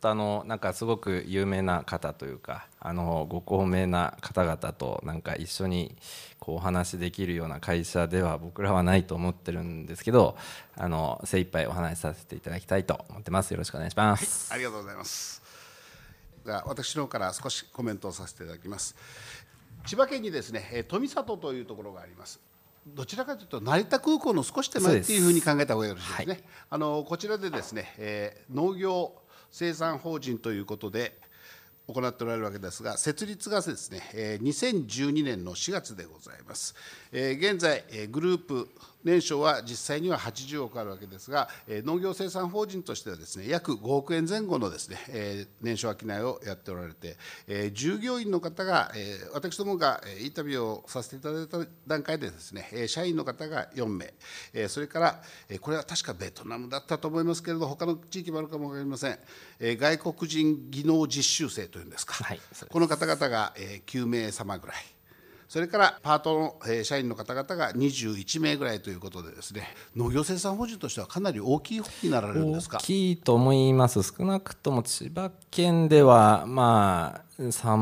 となんかすごく有名な方というかご高名な方々となんか一緒にこうお話できるような会社では僕らはないと思ってるんですけど、精一杯お話しさせていただきたいと思ってます。よろしくお願いします。 はい、ありがとうございます。私の方から少しコメントをさせていただきます。千葉県にですね、富里というところがあります。どちらかというと成田空港の少し手前っていうふうに考えた方がよろしいですね。こちらでですね、農業生産法人ということで行っておられるわけですが、設立がですね、2012年の4月でございます。現在グループ年商は実際には80億あるわけですが、農業生産法人としてはですね、約5億円前後のですね、年商商いをやっておられて、従業員の方が、私どもがインタビューをさせていただいた段階でですね、社員の方が4名、それからこれは確かベトナムだったと思いますけれど、他の地域もあるかも分かりません、外国人技能実習生というんですか、この方々が9名様ぐらい。それからパートの社員の方々が21名ぐらいということでですね、農業生産法人としてはかなり大きい方になられるんですか。 大きいと思います。少なくとも千葉県ではまあ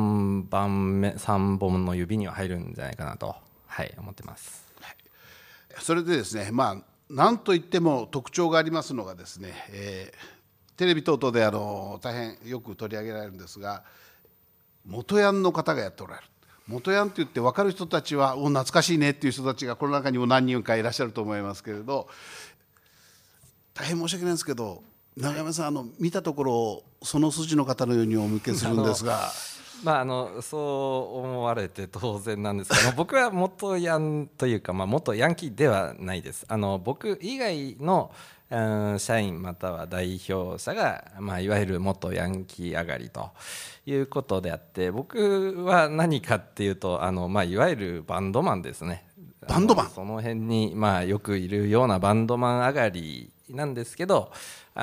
3本の指には入るんじゃないかなと、思ってます。 それでですね、なんといっても特徴がありますのがですね、テレビ等々で大変よく取り上げられるんですが、元ヤンの方がやっておられる。元ヤンって言って分かる人たちは懐かしいねっていう人たちがこの中にも何人かいらっしゃると思いますけれど、大変申し訳ないんですけど、永山さん見たところその筋の方のようにお見受けするんですがそう思われて当然なんですが僕は元ヤンというか、元ヤンキーではないです。僕以外の社員または代表者が、いわゆる元ヤンキー上がりということであって、僕は何かっていうといわゆるバンドマンですね。 バンドマン、 その辺に、よくいるようなバンドマン上がりなんですけど、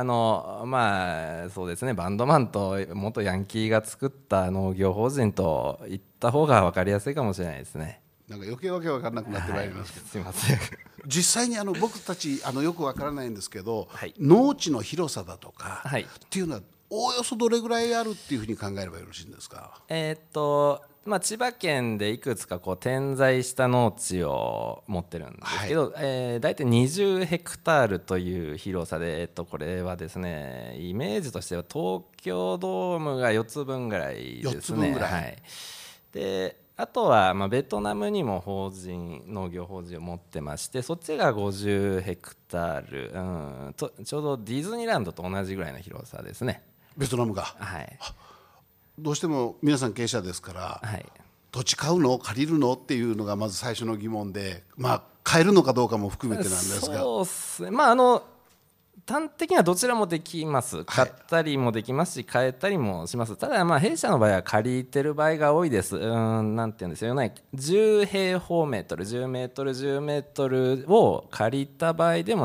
そうですね、バンドマンと元ヤンキーが作った農業法人と言った方が分かりやすいかもしれないですね。 なんか余計わけ分からなくなってまいりますけど、 すいません。 実際に僕たちよくわからないんですけど、農地の広さだとか、っていうのはおおよそどれぐらいあるっていうふうに考えればよろしいんですか。 千葉県でいくつか点在した農地を持ってるんですけど、大体20ヘクタールという広さで、これはですね、イメージとしては東京ドームが4つ分ぐらいですね。であとはベトナムにも農業法人を持ってまして、そっちが50ヘクタール、ちょうどディズニーランドと同じぐらいの広さですね。 ベトナムが、どうしても皆さん経営者ですから、土地買うの借りるのっていうのがまず最初の疑問で、買えるのかどうかも含めてなんですが。 そうですね、端的にはどちらもできます。買ったりもできますし、買えたりもします。ただ弊社の場合は借りてる場合が多いです。なんていうんですよね、10平方メートル10メートル10メートルを借りた場合でも